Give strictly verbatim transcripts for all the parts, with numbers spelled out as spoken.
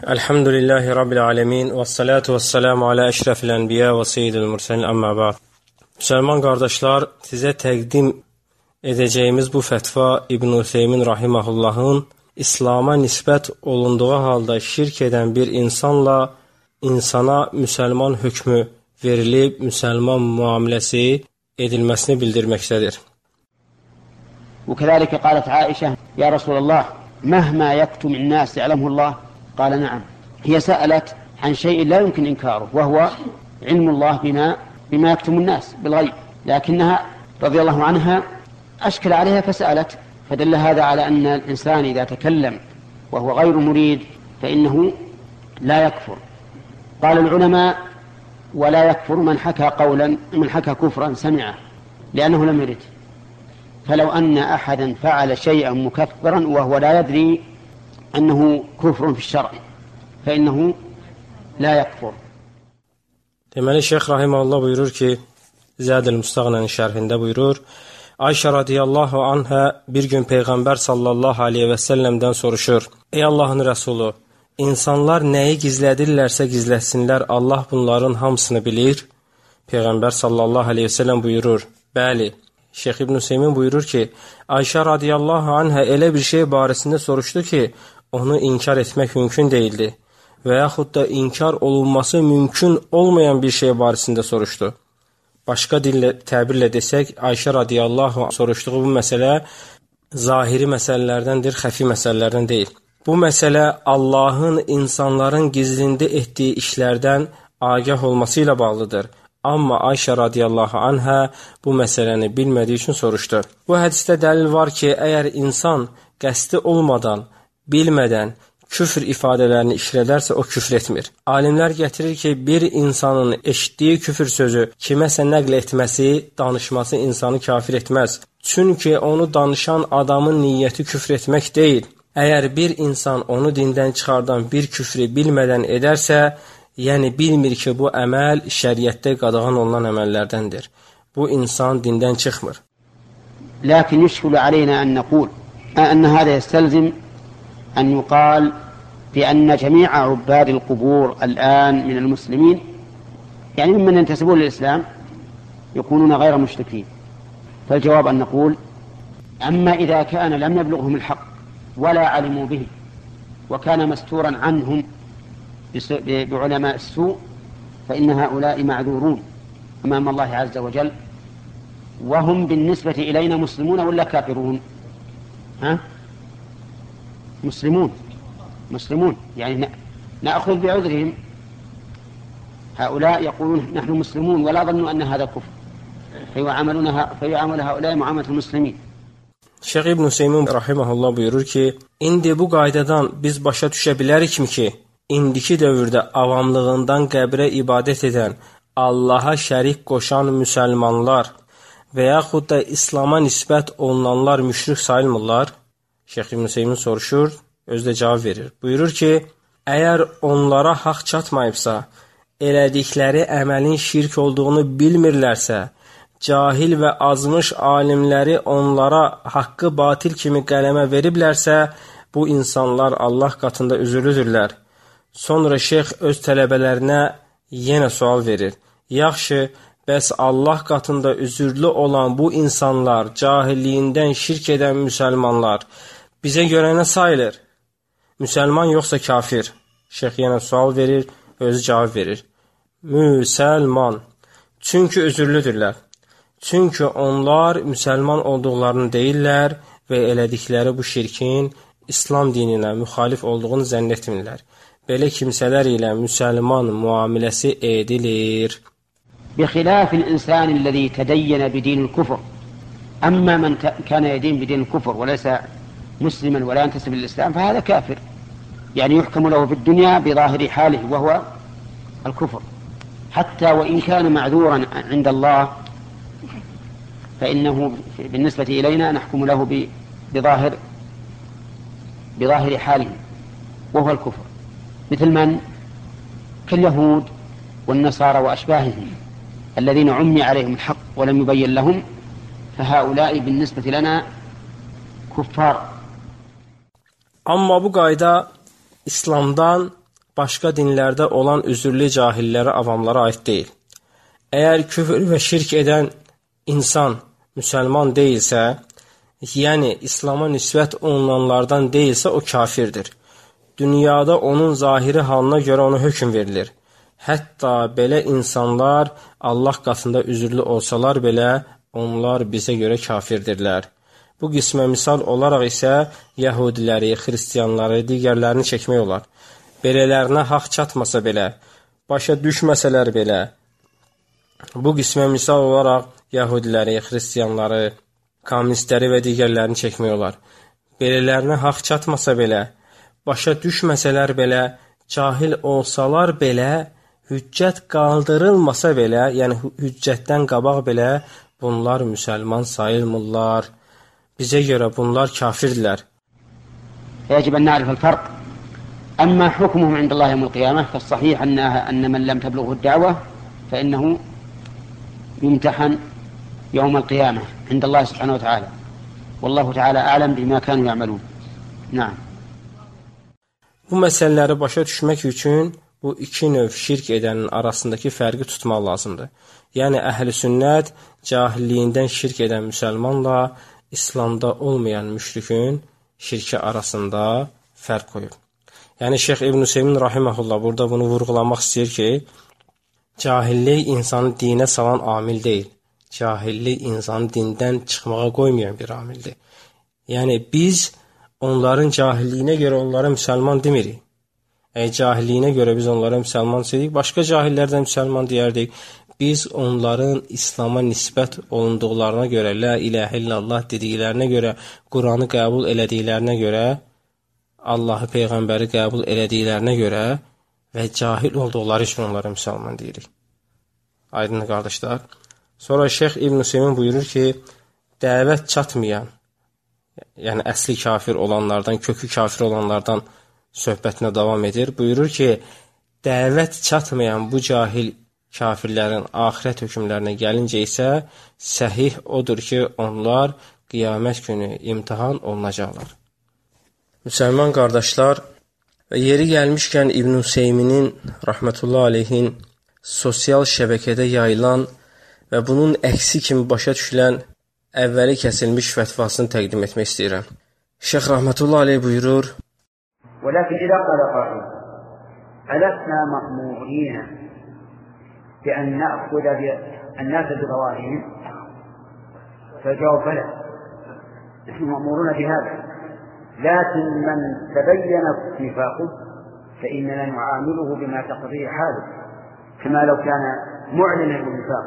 Elhamdülillahi Rabbil alemin və salatu və salamu alə əşrəfil ənbiya və seyyidil mürsəlin əmmə ba'd. Müsəlman qardaşlar, sizə təqdim edəcəyimiz bu fətva İbn Üseymin rahiməhullahın İslama nisbət olunduğu halda şirk edən bir insanla insana müsəlman hökmü verilib, müsəlman müamiləsi edilməsini bildirməkdədir. وكذلك قالت عائشة يا رسول الله مهما يكتم الناس يعلمه الله قال نعم. هي سألت عن شيء لا يمكن إنكاره وهو علم الله بما بما يكتم الناس بالغيب، لكنها رضي الله عنها أشكل عليها فسألت، فدل هذا على أن الإنسان إذا تكلم وهو غير مريد فإنه لا يكفر. قال العلماء ولا يكفر من حكى قولا من حكى كفرا سمعه لأنه لم يرد. فلو أن أحدا فعل شيئا مكفرا وهو لا يدري أنه كفر في الشرع فإنه لا يكفر. Deməli, Şeyx Rahiməhullah buyurur ki, Zədül Müstəğnənin şərhində buyurur, Ayşə radiyallahu anhə bir gün Peyğəmbər sallallahu aleyhi və səlləmdən soruşur, Ey Allahın Rəsulu, insanlar nəyi gizlədirlərsə gizlətsinlər, Allah bunların hamısını bilir. Peyğəmbər sallallahu aleyhi və səlləm buyurur, bəli. Şeyx İbn Üseymin buyurur ki, Ayşə radiyallahu anhə elə bir şey barəsində soruşdu ki, onu inkar etmək mümkün değildi və yaxud da inkar olunması mümkün olmayan bir şey barəsində soruşdu. Başqa dillə, təbirlə desək, Ayşə radiyallahu anh soruşduğu bu məsələ zahiri məsələlərdəndir, xəfi məsələlərdən deyil. Bu məsələ Allahın insanların gizlində etdiyi işlərdən agah olması ilə bağlıdır. Amma Ayşə radiyallahu anhə bu məsələni bilmədiyi üçün soruşdu. Bu hədisdə dəlil var ki, əgər insan qəsdi olmadan, bilmədən küfr ifadələrini işlədərsə, o küfr etmir. Alimlər gətirir ki, bir insanın eşitdiyi küfr sözü kiməsə nəql etməsi, danışması insanı kafir etməz. Çünki onu danışan adamın niyyəti küfr etmək deyil. Əgər bir insan onu dindən çıxardan bir küfrü bilmədən edərsə, yəni bilmir ki, bu əməl şəriətdə qadağan olunan əməllərdəndir. Bu insan dindən çıxmır. Lakin yüşkülü aleyna ən nəqul ən hədə yəstəlzim أن يقال بأن جميع عباد القبور الآن من المسلمين يعني ممن ينتسبون للإسلام يكونون غير مشركين. فالجواب أن نقول أما إذا كان لم يبلغهم الحق ولا علموا به وكان مستورا عنهم بعلماء السوء فإن هؤلاء معذورون أمام الله عز وجل، وهم بالنسبة إلينا مسلمون ولا كافرون؟ ها؟ مسلمون مسلمون يعني نأخذ بعذرهم. هؤلاء يقولون نحن مسلمون ولا ظنوا أن هذا كفر فيعامل هؤلاء معاملة المسلمين. Şeyx İbn Üseymin rahimehullah buyurur ki, indi bu qaydadan biz başa düşə bilərikmi ki, indiki dövrdə avamlığından qəbrə ibadət edən, Allaha şərik qoşan müsəlmanlar və yaxud da İslama nisbət olunanlar müşrik sayılmırlar? Şeyx İbn Üseymin soruşur, özü də cavab verir. Buyurur ki, əgər onlara haqq çatmayıbsa, elədikləri əməlin şirk olduğunu bilmirlərsə, cahil və azmış alimləri onlara haqqı batil kimi qələmə veriblərsə, bu insanlar Allah qatında üzürlüdürlər. Sonra şeyx öz tələbələrinə yenə sual verir. Yaxşı, bəs Allah qatında üzürlü olan bu insanlar, cahilliyindən şirk edən müsəlmanlar bizə görə nə sayılır? Müsəlman yoxsa kafir? Şeyx yenə sual verir, özü cavab verir. Müsəlman. Çünki üzürlüdürlər. Çünki onlar müsəlman olduqlarını deyirlər və elədikləri bu şirkin İslam dininə müxalif olduğunu zənn etmirlər. Belə kimsələr ilə müsəlman müamiləsi edilir. بخلاف الإنسان الذي تدين بدين الكفر. أما من كان يدين بدين الكفر وليس مسلما ولا ينتسب للإسلام فهذا كافر، يعني يحكم له في الدنيا بظاهر حاله وهو الكفر، حتى وإن كان معذورا عند الله فإنه بالنسبة إلينا نحكم له بظاهر بظاهر حاله وهو الكفر، مثل من كاليهود والنصارى وأشباههم الذين عمي عليهم الحق ولم يبين لهم فهؤلاء بالنسبة لنا كفار. Amma bu qayda İslamdan başqa dinlərdə olan üzürlü cahillərə, avamlara aid deyil. Əgər küfür və şirk edən insan müsəlman deyilsə, yəni İslama nisbət olunanlardan deyilsə, o kafirdir. Dünyada onun zahiri halına görə ona hökm verilir. Hətta belə insanlar Allah qatında üzürlü olsalar belə, onlar bizə görə kafirdirlər. Bu qismə misal olaraq isə Yahudiləri, Xristiyanları, digərlərini çəkmək olar. Belələrinə haqq çatmasa belə, başa düşməsələr belə, bu qismə misal olaraq Yahudiləri, Xristiyanları, kommunistləri və digərlərini çəkmək olar. Belələrinə haqq çatmasa belə, başa düşməsələr belə, cahil olsalar belə, hüccət qaldırılmasa belə, yəni hüccətdən qabaq belə, bunlar müsəlman sayılmırlar. Bizə görə bunlar kafirdirlər. يجب أن نعرف الفرق. أما حكمهم عند الله يوم القيامة فالصحيح أنها أن من لم تبلغه الدعوة فإنه يمتحن يوم القيامة عند الله سبحانه وتعالى. والله تعالى أعلم بما كانوا يعملون. نعم. Bu məsələləri başa düşmək üçün bu iki növ şirk edənin arasındakı fərqi tutmaq lazımdır. Yəni əhl-i sünnət cahilliyindən şirk edən müsəlmanla İslamda olmayan müşrikün şirki arasında fərq qoyub. Yəni Şeyx İbn Hüseymin rahimehullah burada bunu vurğulamaq istəyir ki, cahillik insanı dinə salan amil deyil. Cahillik insanı dindən çıxmağa qoymayan bir amildir. Yəni biz onların cahilliyinə görə onlara müsəlman demirik. Əgər cahilliyinə görə biz onlara müsəlman deyirik, başqa cahillərdən müsəlman deyərdik. Biz onların İslama nisbət olunduqlarına görə, la ilahə illallah dediklərinə görə, Quranı qəbul elədiklərinə görə, Allahı, Peyğəmbəri qəbul elədiklərinə görə və cahil olduqları üçün onlara müsəlman deyirik. Aydın qardaşlar. Sonra Şeyx İbn Hüseymin buyurur ki, dəvət çatmayan, yəni əsli kafir olanlardan, kökü kafir olanlardan söhbətinə davam edir. Buyurur ki, dəvət çatmayan bu cahil kafirlərin axirət hökmlərinə gəlincə isə səhih odur ki, onlar qiyamət günü imtihan olunacaqlar. Müsəlman qardaşlar, yeri gəlmişkən İbn Hüseyminin rahmetullah aleyhin sosial şəbəkədə yayılan və bunun əksi kimi başa düşülən əvvəli kəsilmiş fətvasını təqdim etmək istəyirəm. Şeyx rahmetullah aleyh buyurur: "Velakin idza qala qa'il, alasna ma'murina بأن نأخذ الناس بظواهرهم فجاوب بلى نحن مأمورون بهذا لكن من تبين نفاقه فإننا نعامله بما تقضيه حاله كما لو كان معلنا بالنفاق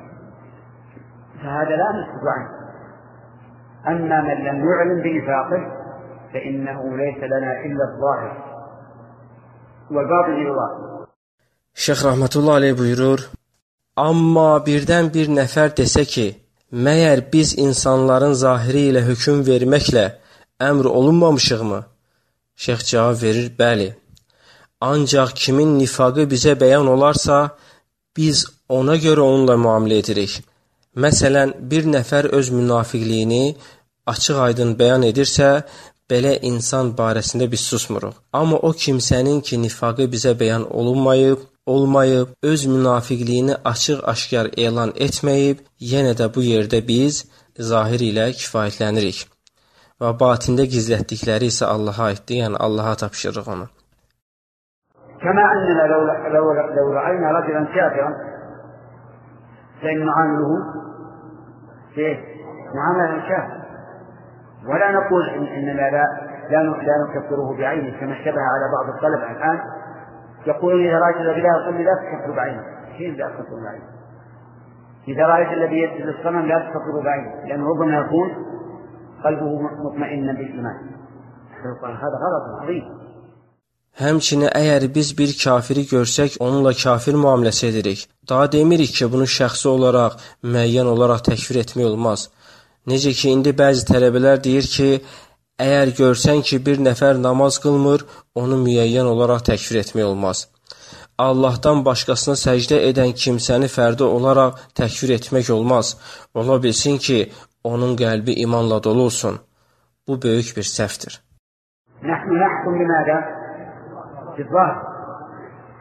فهذا لا نسكت عنه أما من لم يعلن بنفاقه فإنه ليس لنا إلا الظاهر والباطن إلى الله." Şeyx rahmetullah aleyh buyurur: "Amma birdən bir nəfər desə ki, məyər biz insanların zahiri ilə hökm verməklə əmr olunmamışıqmı?" Şeyx cavab verir: "Bəli. Ancaq kimin nifaqı bizə bəyan olarsa, biz ona görə onunla müamilə edirik. Məsələn, bir nəfər öz münafiqliyini açıq-aydın bəyan edirsə, belə insan barəsində biz susmuruq. Amma o kimsənin ki, nifaqı bizə bəyan olunmayıb, olmayıb, öz münafiqliyini açıq-aşkar elan etməyib, yenə də bu yerdə biz zahir ilə kifayətlənirik. Və batində gizlətdikləri isə Allaha aiddir, yəni Allaha tapşırırıq onu." كما أننا لو لو لو رأينا رجلا كافرا فإن نعامله معاملة الكافر ولا نقول إن إننا لا لا لا نكفره بعينه كما اشتبه على بعض الطلبة الآن يقولون إذا رأيت الذي لا يصلي لا تكفر بعينه. كيف لا تكفر بعينه؟ إذا رأيت الذي يسجد للصنم لا تكفر بعينه لأنه ربما يكون قلبه مطمئنا بالإيمان. هذا غلط عظيم. Həmçinin əgər biz bir kafiri görsək, onunla kafir müamiləsi edirik. Daha demirik ki, bunu şəxsi olaraq, müəyyən olaraq təkfir etmək olmaz. Necə ki, indi bəzi tələbələr deyir ki, əgər görsən ki, bir nəfər namaz qılmır, onu müəyyən olaraq təkfir etmək olmaz. Allahdan başqasına səcdə edən kimsəni fərdi olaraq təkfir etmək olmaz. Ola bilsin ki, onun qəlbi imanla dolu olsun. Bu böyük bir səhvdir. نحن نحكم بماذا؟ بالظاهر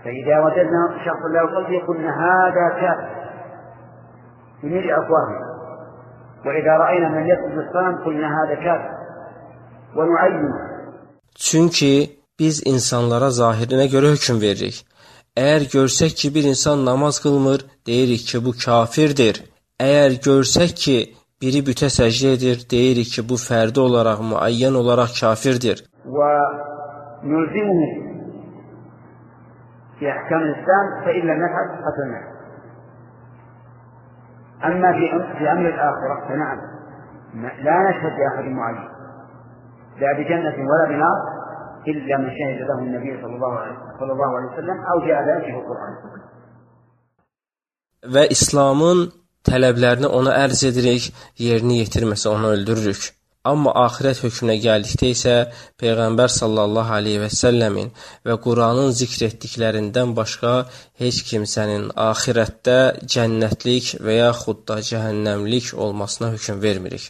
فإذا وجدنا شخص لا يصلي قلنا هذا كافر بملء أفواهنا، وإذا رأينا من يسجد الصنم قلنا هذا كافر ونعينه. Çünki biz insanlara zahirinə görə hökm veririk. Əgər görsək ki, bir insan namaz qılmır, deyirik ki, bu kafirdir. Əgər görsək ki, biri bütə səcdə edir, deyirik ki, bu fərdi olaraq, müəyyən olaraq kafirdir. Və nülzimuhu fi əhkam İslam fəillə nəfəd qatılmə. Əmmə fi əmr əl-əxirə fənəəm. La nəşhəd li əhəd müəyyən. La bi cənnətin və la bi nar إلا من شهد له النبي صلى الله عليه وسلم أو جاء ذلك في القرآن. Və İslamın tələblərini ona ərz edirik, yerini yetirməsə onu öldürürük. Amma axirət hökmünə gəldikdə isə Peyğəmbər sallallahu aleyhi və səlləmin və Quranın zikr etdiklərindən başqa heç kimsənin axirətdə cənnətlik və yaxud da cəhənnəmlik olmasına hökm vermirik.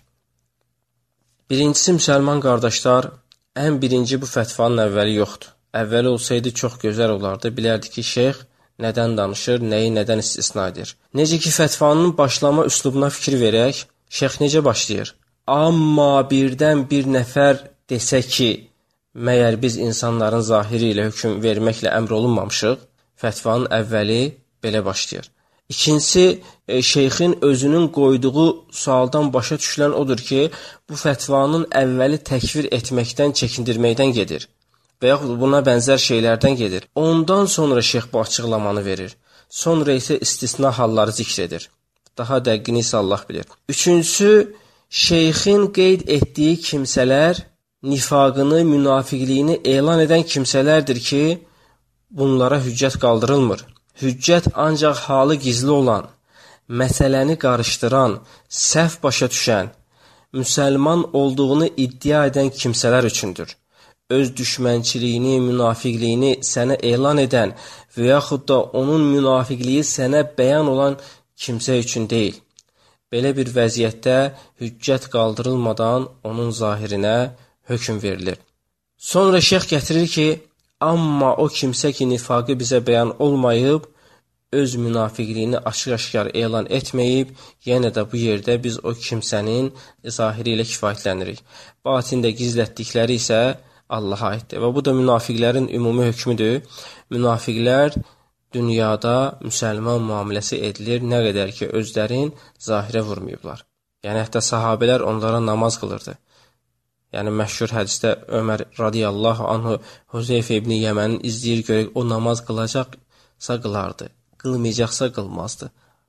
Birincisi, müsəlman qardaşlar, ən birinci bu fətvanın əvvəli yoxdur. Əvvəli olsaydı çox gözəl olardı. Bilərdi ki, şeyx nədən danışır, nəyi nədən istisna edir. Necə ki, fətvanın başlama üslubuna fikir verək, şeyx necə başlayır? Amma birdən bir nəfər desə ki, məyər biz insanların zahiri ilə hökm verməklə əmr olunmamışıq, fətvanın əvvəli belə başlayır. İkincisi, şeyxin özünün qoyduğu sualdan başa düşülən odur ki, bu fətvanın əvvəli təkfir etməkdən, çəkindirməkdən gedir və yaxud buna bənzər şeylərdən gedir. Ondan sonra şeyx bu açıqlamanı verir. Sonra isə istisna halları zikr edir. Daha dəqiqini isə Allah bilir. Üçüncüsü, şeyxin qeyd etdiyi kimsələr nifaqını, münafiqliyini elan edən kimsələrdir ki, bunlara hüccət qaldırılmır. Hüccət ancaq halı gizli olan, məsələni qarışdıran, səhv başa düşən, müsəlman olduğunu iddia edən kimsələr üçündür. Öz düşmənçiliyini, münafiqliyini sənə elan edən və yaxud da onun münafiqliyi sənə bəyan olan kimsə üçün deyil. Belə bir vəziyyətdə hüccət qaldırılmadan onun zahirinə hökm verilir. Sonra şeyx gətirir ki, amma o kimsə ki, nifaqı bizə bəyan olmayıb, öz münafiqliyini açıq-aşkar elan etməyib, yenə də bu yerdə biz o kimsənin zahiri ilə kifayətlənirik. Batində gizlətdikləri isə Allaha aiddir. Və bu da münafiqlərin ümumi hökmüdür. Münafiqlər dünyada müsəlman müamiləsi edilir, nə qədər ki, özlərin zahirə vurmayıblar. Yəni, hətta sahabələr onlara namaz qılırdı. Yəni, məşhur hədisdə Ömər radiyallahu anhu Huzeyfə ibn Yəmənin izləyir, görək, o namaz qılacaqsa qılardı, qılmayacaqsa qılmazdı.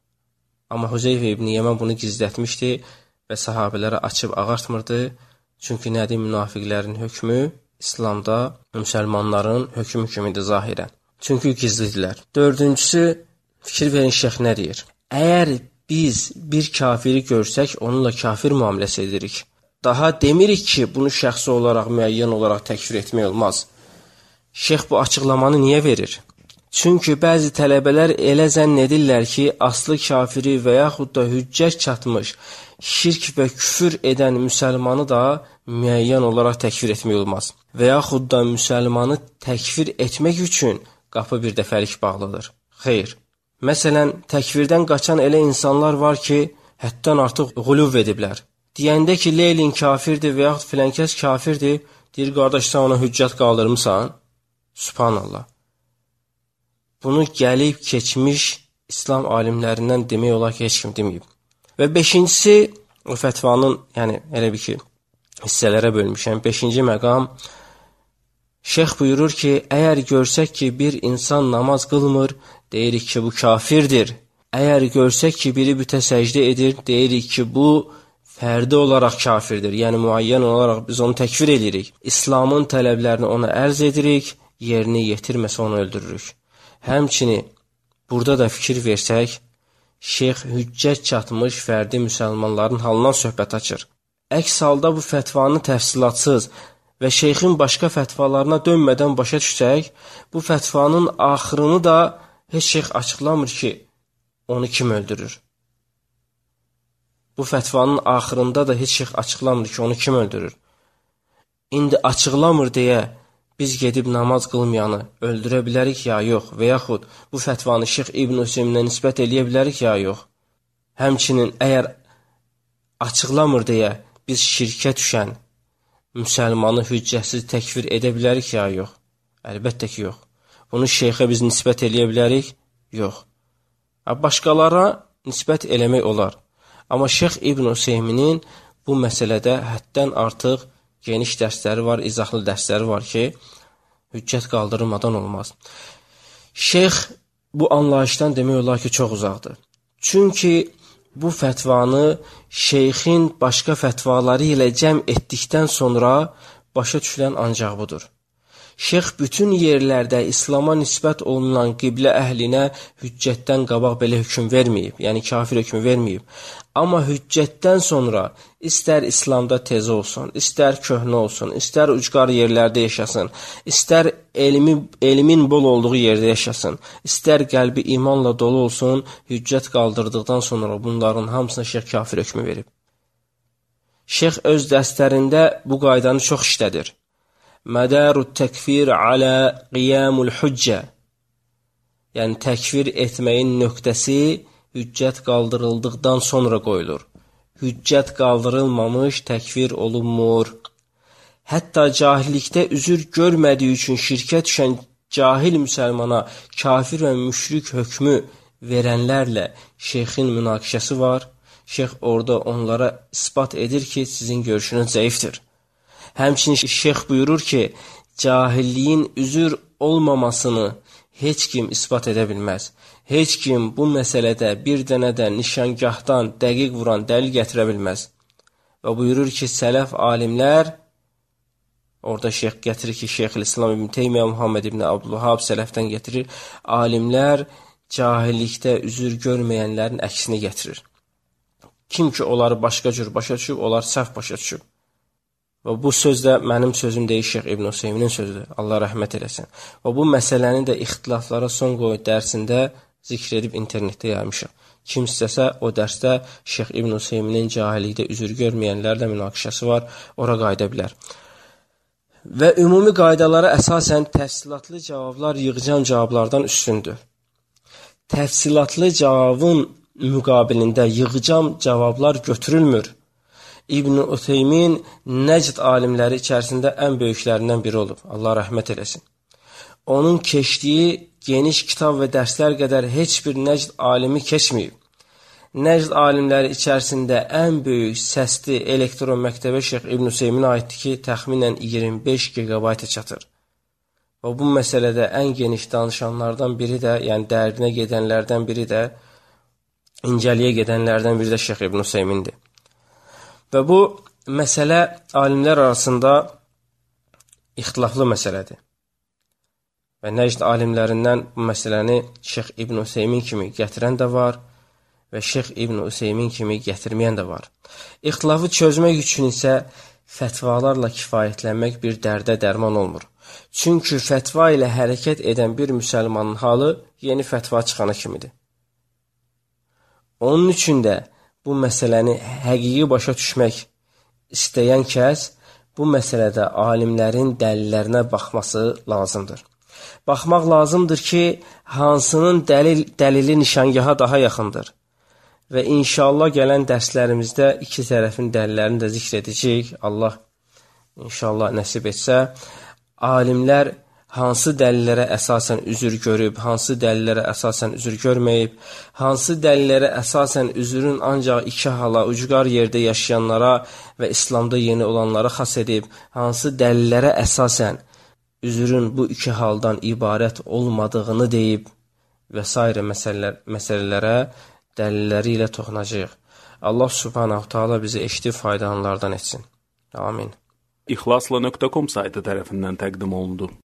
Amma Huzeyfə ibn Yəmən bunu gizlətmişdi və sahabələrə açıb ağartmırdı. Çünki nədir münafiqlərin hökmü? İslamda müsəlmanların hökmü kimidir zahirən. Çünki gizlidirlər. Dördüncüsü, fikir verin şeyx nə deyir? Əgər biz bir kafiri görsək, onunla kafir müamiləsi edirik. Daha demirik ki, bunu şəxsi olaraq, müəyyən olaraq təkfir etmək olmaz. Şeyx bu açıqlamanı niyə verir? Çünki bəzi tələbələr elə zənn edirlər ki, aslı kafiri və yaxud da hüccət çatmış, şirk və küfür edən müsəlmanı da müəyyən olaraq təkfir etmək olmaz. Və yaxud da müsəlmanı təkfir etmək üçün qapı bir dəfəlik bağlıdır. Xeyr. Məsələn, təkvirdən qaçan elə insanlar var ki, həddən artıq quluv ediblər. Deyəndə ki, Leylin kafirdir və yaxud filənkəs kafirdir, deyir, qardaş, sən ona hüccət qaldırmısan? Subhanallah. Bunu gəlib, keçmiş İslam alimlərindən demək olar ki, heç kim deməyib. Və beşincisi, o fətvanın, yəni, elə bir ki, hissələrə bölmüşəm. Beşinci məqam, şeyx buyurur ki, əgər görsək ki, bir insan namaz qılmır, deyirik ki, bu kafirdir. Əgər görsək ki, biri bütə səcdə edir, deyirik ki, bu fərdi olaraq kafirdir. Yəni, müəyyən olaraq biz onu təkfir edirik. İslamın tələblərini ona ərz edirik, yerini yetirməsə onu öldürürük. Həmçini, burada da fikir versək, şeyx hüccət çatmış fərdi müsəlmanların halından söhbət açır. Əks halda bu fətvanı təfsilatsız və şeyxin başqa fətvalarına dönmədən başa düşsək, bu fətvanın axırını da heç şeyx açıqlamır ki, onu kim öldürür. Bu fətvanın axırında da heç şeyx açıqlamır ki, onu kim öldürür. İndi açıqlamır deyə biz gedib namaz qılmayanı öldürə bilərik ya yox və yaxud bu fətvanı Şeyx İbn Hüseyminə nisbət eləyə bilərik ya yox. Həmçinin əgər açıqlamır deyə biz şirkə düşən müsəlmanı hüccətsiz təkfir edə bilərik ya yox. Əlbəttə ki, yox. Bunu şeyxə biz nisbət eləyə bilərik? Yox. Başqalara nisbət eləmək olar. Amma Şeyx İbn Hüseyminin bu məsələdə həddən artıq geniş dərsləri var, izahlı dərsləri var ki, hüccət qaldırılmadan olmaz. Şeyx bu anlayışdan demək olar ki, çox uzaqdır. Çünki bu fətvanı şeyxin başqa fətvaları ilə cəm etdikdən sonra başa düşülən ancaq budur. Şeyx bütün yerlərdə İslama nisbət olunan qiblə əhlinə hüccətdən qabaq belə hökm verməyib, yəni kafir hökmü verməyib. Amma hüccətdən sonra istər İslamda tez olsun, istər köhnə olsun, istər ucqar yerlərdə yaşasın, istər elmi, elmin bol olduğu yerdə yaşasın, istər qəlbi imanla dolu olsun, hüccət qaldırdıqdan sonra bunların hamısına şeyx kafir hökmü verib. Şeyx öz dərslərində bu qaydanı çox işlədir. Mədarut təkfir alə qiyamul hüccə. Yəni, təkfir etməyin nöqtəsi hüccət qaldırıldıqdan sonra qoyulur. Hüccət qaldırılmamış təkfir olunmur. Hətta cahillikdə üzür görmədiyi üçün şirkə düşən cahil müsəlmana kafir və müşrik hökmü verənlərlə şeyxin münaqişəsi var. Şeyx orada onlara isbat edir ki, sizin görüşünüz zəifdir. Həmçinin şeyx buyurur ki, cahilliyin üzür olmamasını heç kim isbat edə bilməz. Heç kim bu məsələdə bir dənə də nişangahdan dəqiq vuran dəlil gətirə bilməz. Və buyurur ki, sələf alimlər, orada şeyx gətirir ki, Şeyxülislam İbn Teymiyyə, Muhammed İbn Abdülvahhab sələfdən gətirir, alimlər cahillikdə üzür görməyənlərin əksini gətirir. Kim ki, onları başqa cür başa düşüb, onlar səhv başa düşüb. Və bu söz də mənim sözüm deyil, Şeyx İbn Hüseyminin sözüdür. Allah rəhmət eləsin. Və bu məsələni də ixtilaflara son qoyub dərsində zikr edib internetdə yaymışıq. Kim istəsə o dərsdə Şeyx İbn Hüseyminin cahillikdə üzür görməyənlərlə münaqişəsi var, ora qayıda bilər. Və ümumi qaydalara əsasən təfsilatlı cavablar yığcam cavablardan üstündür. Təfsilatlı cavabın müqabilində yığcam cavablar götürülmür. İbn Uteymin Nəcd alimləri içərisində ən böyüklərindən biri olub. Allah rəhmət eləsin. Onun keçdiyi geniş kitab və dərslər qədər heç bir Nəcd alimi keçməyib. Nəcd alimləri içərisində ən böyük səsli elektron məktəbə Şeyx İbn Uteyminə aiddir ki, təxminən iyirmi beş giqabayta çatır. Və bu məsələdə ən geniş danışanlardan biri də, yəni dərinə gedənlərdən biri də, incəliyə gedənlərdən biri də Şeyx İbn Uteymindir. Və bu məsələ alimlər arasında ixtilaflı məsələdir. Və Nəcd alimlərindən bu məsələni Şeyx İbn Hüseymin kimi gətirən də var və Şeyx İbn Hüseymin kimi gətirməyən də var. İxtilafı çözmək üçün isə fətvalarla kifayətlənmək bir dərdə dərman olmur. Çünki fətva ilə hərəkət edən bir müsəlmanın halı yeni fətva çıxana kimidir. Onun üçün də bu məsələni həqiqi başa düşmək istəyən kəs bu məsələdə alimlərin dəlillərinə baxması lazımdır. Baxmaq lazımdır ki, hansının dəlil, dəlili nişangaha daha yaxındır. Və inşallah gələn dərslərimizdə iki tərəfin dəlillərini də zikr edəcəyik. Allah inşallah nəsib etsə, alimlər hansı dəlillərə əsasən üzür görüb, hansı dəlillərə əsasən üzür görməyib, hansı dəlillərə əsasən üzürün ancaq iki hala, ucqar yerdə yaşayanlara və İslamda yeni olanlara xas edib, hansı dəlillərə əsasən üzürün bu iki haldan ibarət olmadığını deyib və s. məsələlər, məsələlərə dəlilləri ilə toxunacaq. Allah subhanahu taala bizi eşidib faydalananlardan etsin. Amin. İxlasla nöqtə com saytı tərəfindən təqdim olundu.